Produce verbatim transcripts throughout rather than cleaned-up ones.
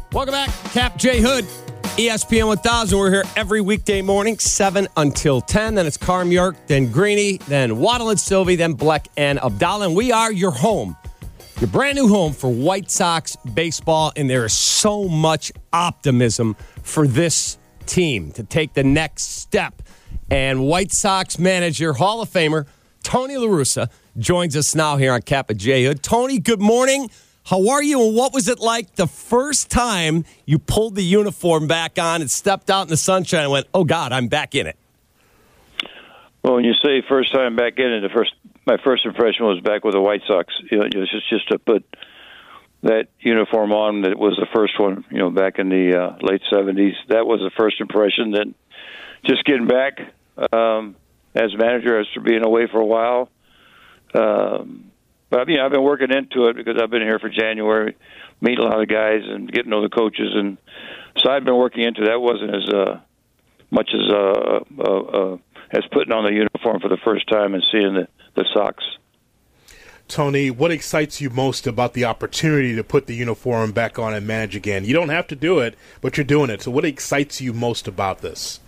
Welcome back. Cap J Hood, E S P N one thousand. We're here every weekday morning, seven until ten. Then it's Carm York, then Greeny, then Waddle and Sylvie, then Bleck and Abdallah. And we are your home, your brand new home for White Sox baseball. And there is so much optimism for this team to take the next step. And White Sox manager, Hall of Famer, Tony La Russa, joins us now here on Cap J Hood. Tony, good morning. How are you, and what was it like the first time you pulled the uniform back on and stepped out in the sunshine and went, oh, God, I'm back in it? Well, when you say first time back in it, the first, my first impression was back with the White Sox. You know, it was just, just to put that uniform on. That was the first one, you know, back in the uh, late seventies. That was the first impression. Then just getting back um, as manager after being away for a while. Um But, you know, I've been working into it because I've been here for January, meeting a lot of guys and getting to know the coaches. And so I've been working into that. It wasn't as uh, much as uh, uh, uh, as putting on the uniform for the first time and seeing the, the Sox. Tony, what excites you most about the opportunity to put the uniform back on and manage again? You don't have to do it, but you're doing it. So what excites you most about this?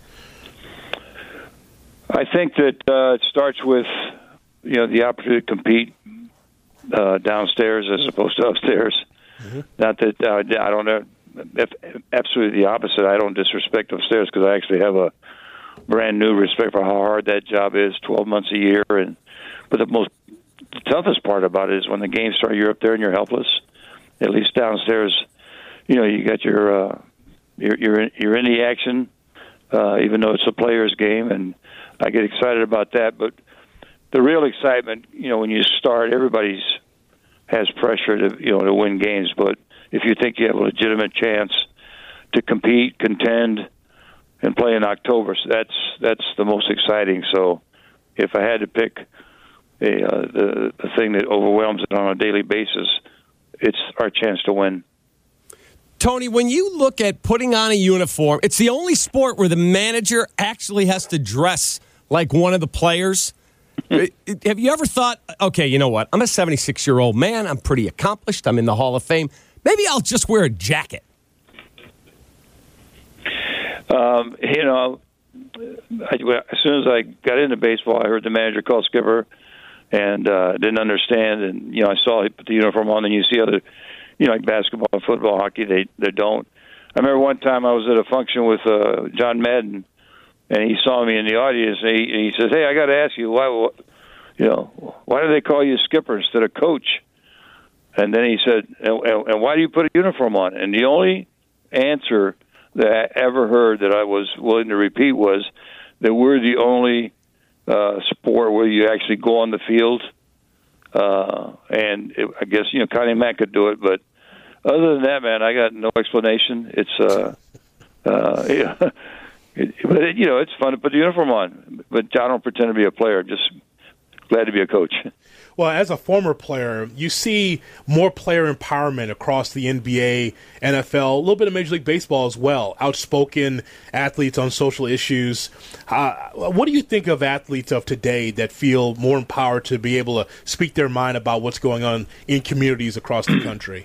I think that uh, it starts with, you know, the opportunity to compete Uh, downstairs as opposed to upstairs. Mm-hmm. Not that uh, I don't know. If, absolutely the opposite. I don't disrespect upstairs because I actually have a brand new respect for how hard that job is. Twelve months a year, and but the most the toughest part about it is when the games start. You're up there and you're helpless. At least downstairs, you know, you got your uh, you're you're in, you're in the action, uh, even though it's a players' game, and I get excited about that. But the real excitement, you know, when you start, everybody's has pressure to, you know, to win games. But if you think you have a legitimate chance to compete, contend, and play in October, so that's that's the most exciting. So, if I had to pick a uh, the the thing that overwhelms it on a daily basis, it's our chance to win. Tony, when you look at putting on a uniform, it's the only sport where the manager actually has to dress like one of the players. Have you ever thought, okay, you know what? I'm a seventy-six-year-old man. I'm pretty accomplished. I'm in the Hall of Fame. Maybe I'll just wear a jacket. Um, you know, I, as soon as I got into baseball, I heard the manager call Skipper and uh, didn't understand. And, you know, I saw he put the uniform on, and you see other, you know, like basketball, football, hockey, they, they don't. I remember one time I was at a function with uh, John Madden, and he saw me in the audience, and he, and he says, "Hey, I got to ask you, why, you know, why do they call you skipper instead of coach?" And then he said, and, and why do you put a uniform on? And the only answer that I ever heard that I was willing to repeat was that we're the only uh, sport where you actually go on the field. Uh, and it, I guess, you know, Connie Mack could do it, but other than that, man, I got no explanation. It's, uh, uh, yeah. It, but, it, you know, it's fun to put the uniform on. But I don't pretend to be a player. I'm just glad to be a coach. Well, as a former player, you see more player empowerment across the N B A, N F L, a little bit of Major League Baseball as well, outspoken athletes on social issues. Uh, what do you think of athletes of today that feel more empowered to be able to speak their mind about what's going on in communities across the country?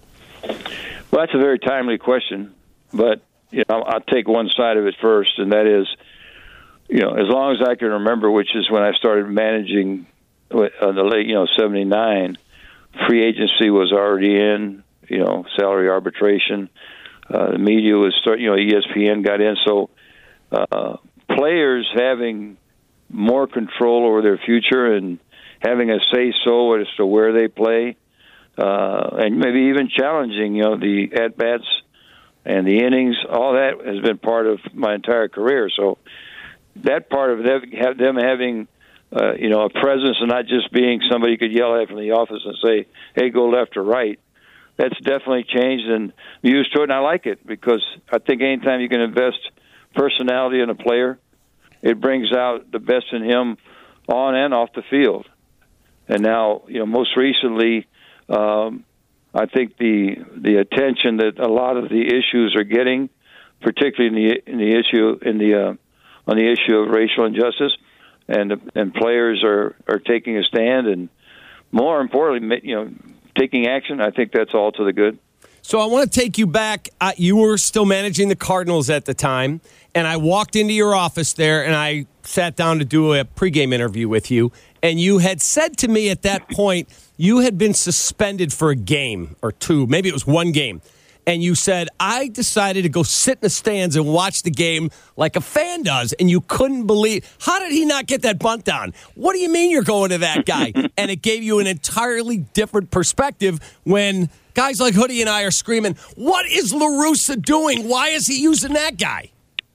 Well, that's a very timely question, but you know, I'll take one side of it first, and that is, you know, as long as I can remember, which is when I started managing uh, the late, you know, seventy-nine, free agency was already in, you know, salary arbitration. Uh, the media was, start, you know, E S P N got in. So uh, players having more control over their future and having a say-so as to where they play, uh, and maybe even challenging, you know, the at-bats and the innings, all that has been part of my entire career. So that part of them, have them having, uh, you know, a presence and not just being somebody you could yell at from the office and say, hey, go left or right, that's definitely changed, and I'm used to it, and I like it because I think anytime you can invest personality in a player, it brings out the best in him on and off the field. And now, you know, most recently, um, I think the the attention that a lot of the issues are getting, particularly in the in the issue in the uh, on the issue of racial injustice, and and players are, are taking a stand, and more importantly, you know, taking action. I think that's all to the good. So I want to take you back. Uh, you were still managing the Cardinals at the time, and I walked into your office there, and I sat down to do a pregame interview with you, and you had said to me at that point you had been suspended for a game or two. Maybe it was one game. And you said, I decided to go sit in the stands and watch the game like a fan does. And you couldn't believe, how did he not get that bunt down? What do you mean you're going to that guy? And it gave you an entirely different perspective when guys like Hoodie and I are screaming, what is La Russa doing? Why is he using that guy?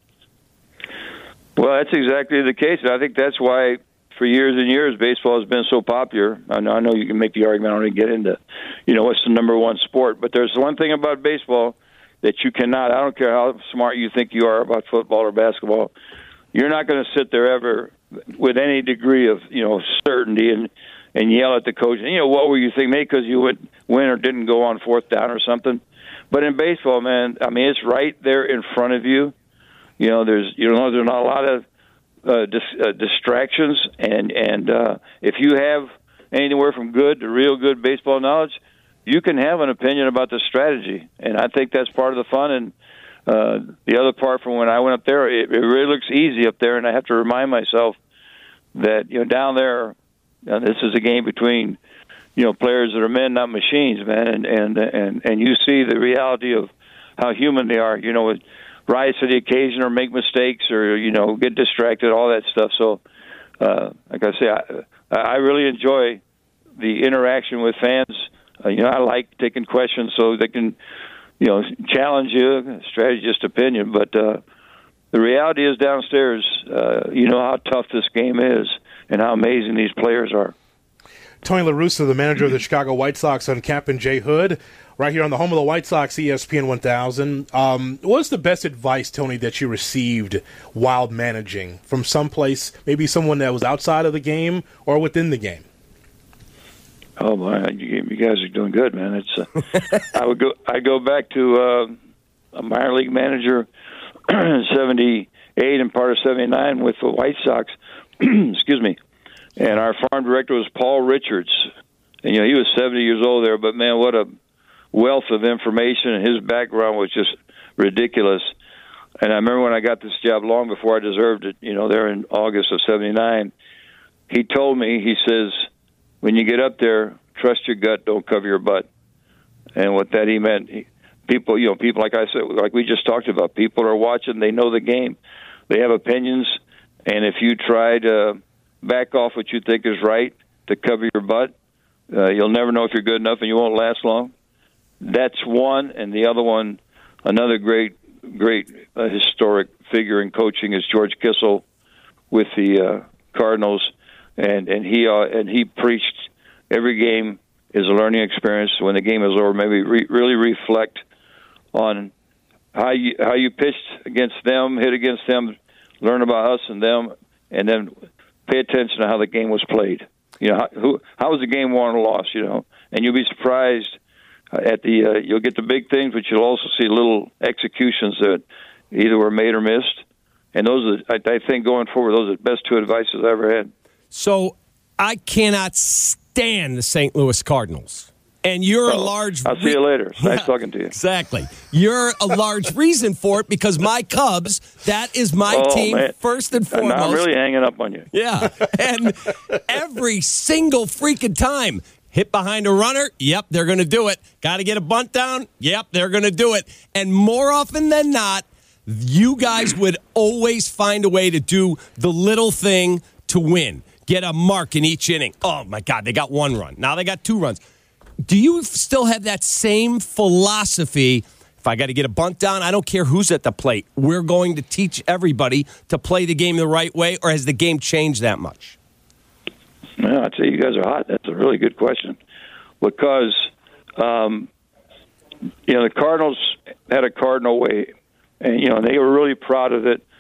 Well, that's exactly the case. I think that's why for years and years baseball has been so popular. I know, I know you can make the argument, I don't want to get into, you know, what's the number one sport. But there's one thing about baseball that you cannot, I don't care how smart you think you are about football or basketball, you're not going to sit there ever with any degree of, you know, certainty and, and yell at the coach. And, you know, what were you thinking? Maybe because you would win or didn't go on fourth down or something. But in baseball, man, I mean, it's right there in front of you. You know, there's, you know, there's not a lot of uh, dis- uh, distractions. And, and uh, if you have anywhere from good to real good baseball knowledge, you can have an opinion about the strategy. And I think that's part of the fun. And uh, the other part from when I went up there, it, it really looks easy up there. And I have to remind myself that, you know, down there, uh, this is a game between, you know, players that are men, not machines, man. And, and, and, and you see the reality of how human they are, you know, with, rise to the occasion or make mistakes or, you know, get distracted, all that stuff. So, uh, like I say, I, I really enjoy the interaction with fans. Uh, you know, I like taking questions so they can, you know, challenge you, strategist opinion. But uh, the reality is downstairs, uh, you know how tough this game is and how amazing these players are. Tony La Russa, the manager of the Chicago White Sox, on Captain Jay Hood, right here on the home of the White Sox, E S P N one thousand. Um, what's the best advice, Tony, that you received while managing from someplace, maybe someone that was outside of the game or within the game? Oh my, you, you guys are doing good, man. It's uh, I would go I go back to uh, a minor league manager in seventy-eight and part of seventy-nine with the White Sox. Excuse me. And our farm director was Paul Richards. And, you know, he was seventy years old there, but, man, what a wealth of information, and his background was just ridiculous. And I remember when I got this job long before I deserved it, you know, there in August of seventy-nine, he told me, he says, when you get up there, trust your gut, don't cover your butt. And what that he meant, he, people, you know, people, like I said, like we just talked about, people are watching, they know the game, they have opinions, and if you try to back off what you think is right to cover your butt, uh, you'll never know if you're good enough and you won't last long. That's one. And the other one, another great, great uh, historic figure in coaching is George Kissel with the uh, Cardinals. And, and he uh, and he preached every game is a learning experience. When the game is over, maybe re- really reflect on how you, how you pitched against them, hit against them, learn about us and them, and then pay attention to how the game was played. You know, how, who, how was the game won or lost, you know? And you'll be surprised at the, uh, you'll get the big things, but you'll also see little executions that either were made or missed. And those are, I, I think going forward, those are the best two advices I ever had. So I cannot stand the Saint Louis Cardinals. And you're oh, a large... I'll see you later. It's nice yeah, talking to you. Exactly. You're a large reason for it because my Cubs, that is my oh, team man. first and foremost. I'm really hanging up on you. Yeah. And every single freaking time, hit behind a runner, yep, they're going to do it. Got to get a bunt down, yep, they're going to do it. And more often than not, you guys would always find a way to do the little thing to win. Get a mark in each inning. Oh, my God, they got one run. Now they got two runs. Do you still have that same philosophy? If I got to get a bunt down, I don't care who's at the plate. We're going to teach everybody to play the game the right way, or has the game changed that much? Well, I'd say you guys are hot. That's a really good question. Because, um, you know, the Cardinals had a Cardinal way, and, you know, they were really proud of it.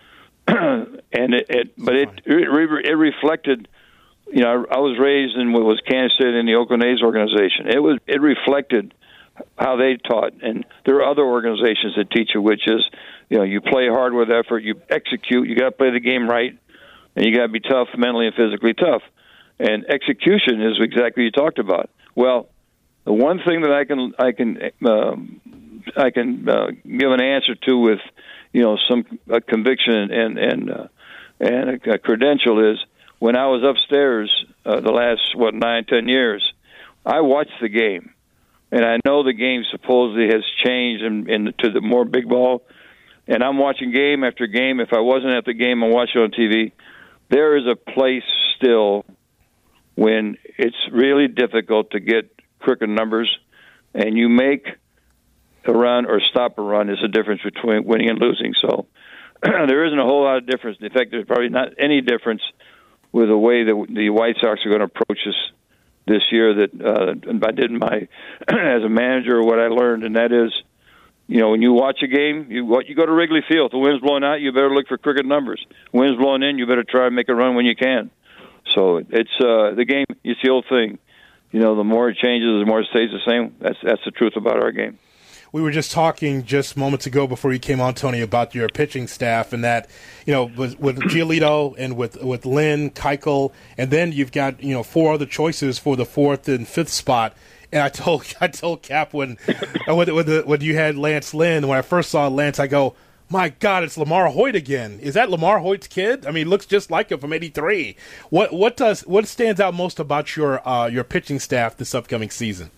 and it, it But it, it, it reflected... You know, I was raised in what was Kansas City in the Oakland A's organization. It was it reflected how they taught, and there are other organizations that teach you, which is, you know, you play hard with effort, you execute, you got to play the game right, and you got to be tough, mentally and physically tough. And execution is exactly what you talked about. Well, the one thing that I can I can um, I can uh, give an answer to with, you know, some uh, conviction and and uh, and a, a credential is when I was upstairs uh, the last what nine ten years, I watched the game, and I know the game supposedly has changed in, in to the more big ball, and I'm watching game after game. If I wasn't at the game, I'm watching on T V. There is a place still when it's really difficult to get crooked numbers, and you make a run or stop a run is the difference between winning and losing. So there isn't a whole lot of difference. In fact, there's probably not any difference with the way that the White Sox are going to approach us this year that uh, I did in my as a manager, what I learned, and that is, you know, when you watch a game, you you go to Wrigley Field. If the wind's blowing out, you better look for crooked numbers. Wind's blowing in, you better try and make a run when you can. So it's uh, the game. It's the old thing. You know, the more it changes, the more it stays the same. That's that's the truth about our game. We were just talking just moments ago before you came on, Tony, about your pitching staff and that, you know, with, with Giolito and with with Lynn, Keuchel, and then you've got, you know, four other choices for the fourth and fifth spot. And I told I told Cap when when, when, the, when you had Lance Lynn, when I first saw Lance, I go, my God, it's Lamar Hoyt again. Is that Lamar Hoyt's kid? I mean, he looks just like him from eighty-three. What what does what stands out most about your uh, your pitching staff this upcoming season?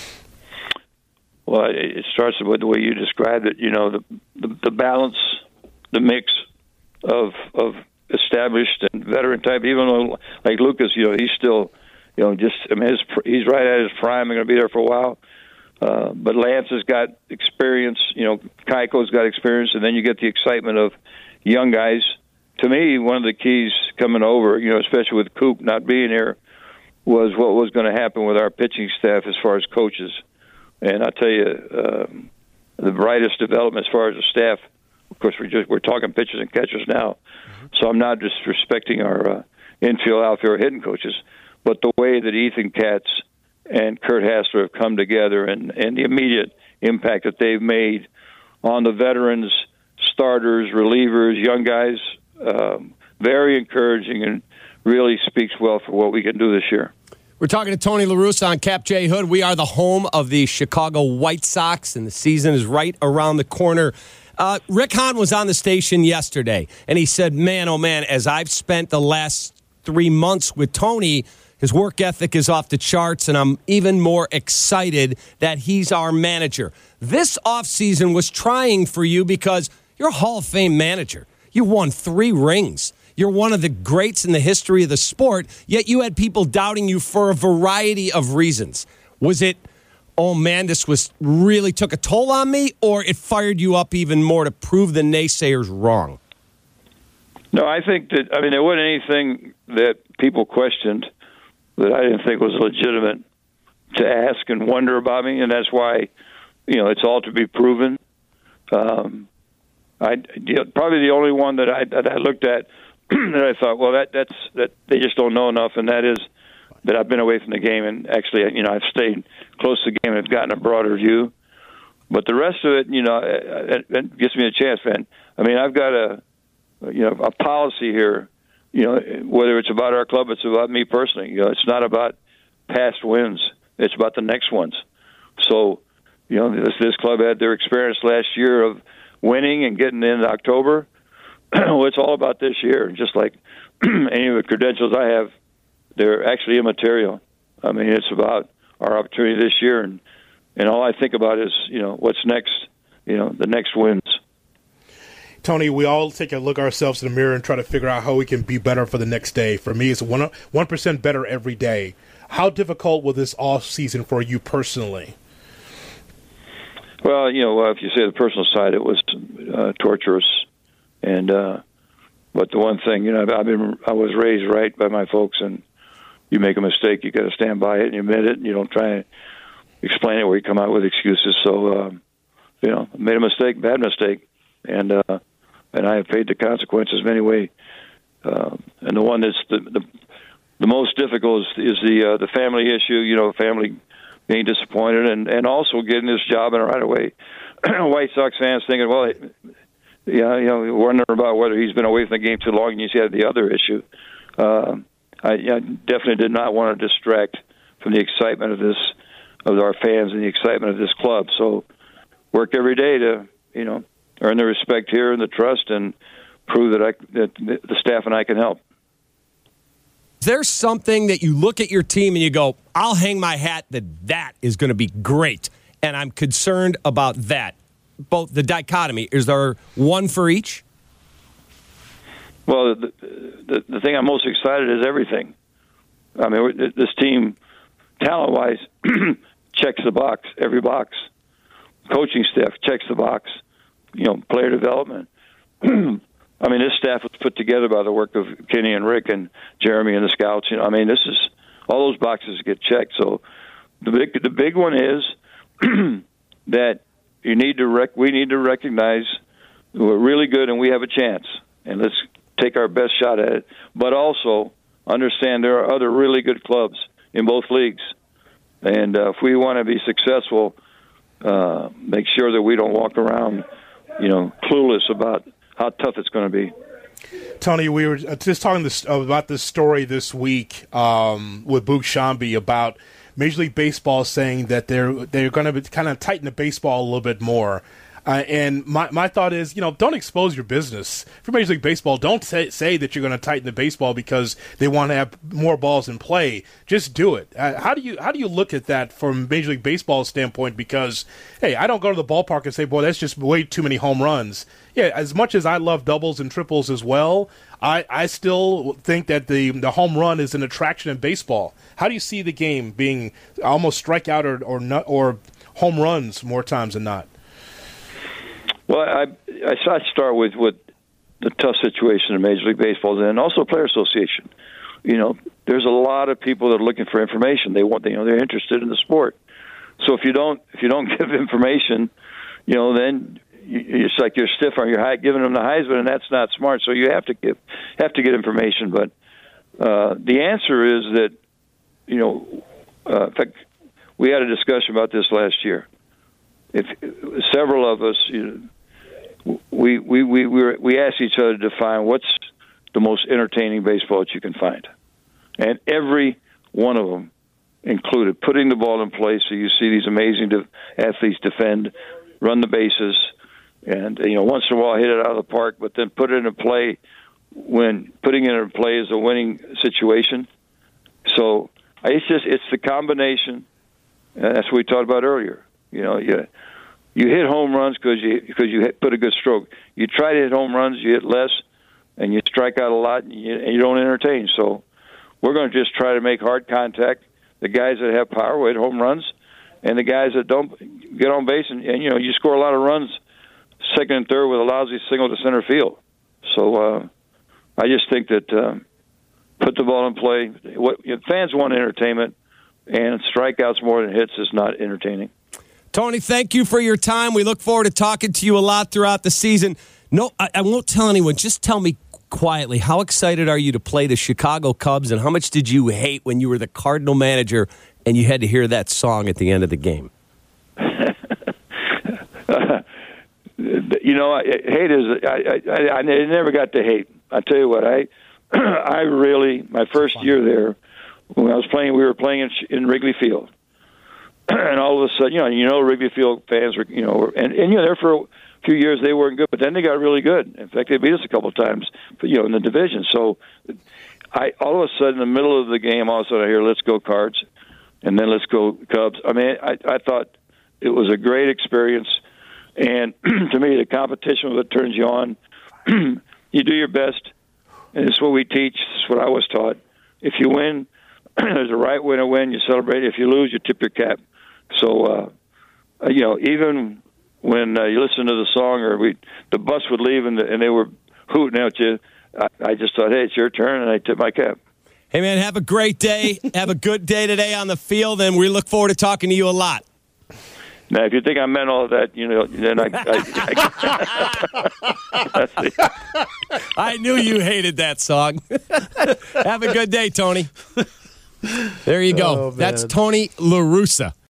Well, it starts with the way you described it. You know, the the, the balance, the mix of of established and veteran type. Even though, like Lucas, you know, he's still, you know, just I mean, his, he's right at his prime. He's going to be there for a while. Uh, but Lance has got experience. You know, Keuchel's got experience, and then you get the excitement of young guys. To me, one of the keys coming over, you know, especially with Coop not being here, was what was going to happen with our pitching staff as far as coaches. And I tell you, um, the brightest development as far as the staff. Of course, we're just we're talking pitchers and catchers now, mm-hmm. So I'm not disrespecting our uh, infield, outfield, hitting coaches, but the way that Ethan Katz and Kurt Hassler have come together, and, and the immediate impact that they've made on the veterans, starters, relievers, young guys, um, very encouraging and really speaks well for what we can do this year. We're talking to Tony La Russa on Cap J Hood. We are the home of the Chicago White Sox, and the season is right around the corner. Uh, Rick Hahn was on the station yesterday, and he said, man, oh, man, as I've spent the last three months with Tony, his work ethic is off the charts, and I'm even more excited that he's our manager. This offseason was trying for you because you're a Hall of Fame manager. You won three rings. You're one of the greats in the history of the sport, yet you had people doubting you for a variety of reasons. Was it, oh, man, this was really took a toll on me, or it fired you up even more to prove the naysayers wrong? No, I think that, I mean, there wasn't anything that people questioned that I didn't think was legitimate to ask and wonder about me, and that's why, you know, it's all to be proven. Um, I probably the only one that I that I looked at that I thought, well, that that's that they just don't know enough, and that is that I've been away from the game, and actually, you know, I've stayed close to the game and have gotten a broader view. But the rest of it, you know, it, it gives me a chance, man. I mean, I've got a, you know, a policy here. You know, whether it's about our club, it's about me personally. You know, it's not about past wins. It's about the next ones. So, you know, this this club had their experience last year of winning and getting in October. Well, it's all about this year. Just like any of the credentials I have, they're actually immaterial. I mean, it's about our opportunity this year, and and all I think about is, you know, what's next. You know, the next wins. Tony, we all take a look ourselves in the mirror and try to figure out how we can be better for the next day. For me, it's one one percent better every day. How difficult was this off season for you personally? Well, you know, if you say the personal side, it was uh, torturous, and uh, but the one thing, you know, I've been I was raised right by my folks, and you make a mistake, you got to stand by it and you admit it, and you don't try and explain it where you come out with excuses. So, um, you know, made a mistake, bad mistake, and. Uh, And I have paid the consequences anyway. Uh, and the one that's the the, the most difficult is, is the uh, the family issue. You know, family being disappointed, and, and also getting this job in right away. White Sox fans thinking, well, yeah, you know, wondering about whether he's been away from the game too long. And you see the other issue. Uh, I, I definitely did not want to distract from the excitement of this, of our fans, and the excitement of this club. So, work every day to, you know, earn the respect here and the trust and prove that I that the staff and I can help. Is there something that you look at your team and you go, I'll hang my hat that that is going to be great, and I'm concerned about that? Both the dichotomy, is there one for each? Well, the, the, the thing I'm most excited is everything. I mean, this team, talent-wise, checks the box, every box. Coaching staff checks the box. You know, player development. I mean, this staff was put together by the work of Kenny and Rick and Jeremy and the scouts. You know, I mean, this is all those boxes get checked. So the big the big one is that you need to rec- we need to recognize we're really good and we have a chance, and let's take our best shot at it. But also understand there are other really good clubs in both leagues, and uh, if we want to be successful, uh, make sure that we don't walk around, you know, clueless about how tough it's going to be. Tony, we were just talking this, about this story this week um, with Boog Sciambi about Major League Baseball saying that they're they're going to kind of tighten the baseball a little bit more. Uh, and my, my thought is, you know, don't expose your business. For Major League Baseball, don't say, say that you're going to tighten the baseball because they want to have more balls in play. Just do it. Uh, how do you how do you look at that from Major League Baseball's standpoint? Because, hey, I don't go to the ballpark and say, boy, that's just way too many home runs. Yeah, as much as I love doubles and triples as well, I, I still think that the, the home run is an attraction in baseball. How do you see the game being almost strikeout or or, not, or home runs more times than not? Well, I I start with with the tough situation in Major League Baseball and also Player Association. You know, there's a lot of people that are looking for information. They want, you know, they're interested in the sport. So if you don't if you don't give information, you know, then you, it's like you're stiff on your high, giving them the Heisman, and that's not smart. So you have to give have to get information. But uh, the answer is that, you know, uh, in fact, we had a discussion about this last year. If several of us, you know, We we we we, were, we asked each other to define what's the most entertaining baseball that you can find, and every one of them included putting the ball in play so you see these amazing de- athletes defend, run the bases, and you know once in a while hit it out of the park, but then put it in play when putting it in play is a winning situation. So it's just it's the combination, and that's what we talked about earlier. You know, you. You hit home runs because you because you hit, put a good stroke. You try to hit home runs, you hit less, and you strike out a lot, and you, and you don't entertain. So we're going to just try to make hard contact. The guys that have power will hit home runs, and the guys that don't get on base, and, and you know you score a lot of runs, second and third with a lousy single to center field. So uh, I just think that uh, put the ball in play. What you know, fans want entertainment, and strikeouts more than hits is not entertaining. Tony, thank you for your time. We look forward to talking to you a lot throughout the season. No, I, I won't tell anyone. Just tell me quietly, how excited are you to play the Chicago Cubs, and how much did you hate when you were the Cardinal manager and you had to hear that song at the end of the game? uh, you know, I, hate is I, I, I never got to hate. I tell you what, I I really my first year there when I was playing, we were playing in, in Wrigley Field. And all of a sudden, you know, you know, Wrigley Field fans were, you know, and, and you know, there for a few years they weren't good, but then they got really good. In fact, they beat us a couple of times, you know, in the division. So, I all of a sudden, in the middle of the game, all of a sudden I hear, "Let's go Cards," and then "Let's go Cubs." I mean, I, I thought it was a great experience, and to me, the competition that turns you on. You do your best, and it's what we teach. It's what I was taught. If you win, there's a right way to win. You celebrate. If you lose, you tip your cap. So, uh, you know, even when uh, you listen to the song or we, the bus would leave and, the, and they were hooting at you, I, I just thought, hey, it's your turn, and I tip my cap. Hey, man, have a great day. Have a good day today on the field, and we look forward to talking to you a lot. Now, if you think I meant all of that, you know, then I... I, I, I knew you hated that song. Have a good day, Tony. There you go. Oh, That's Tony La Russa.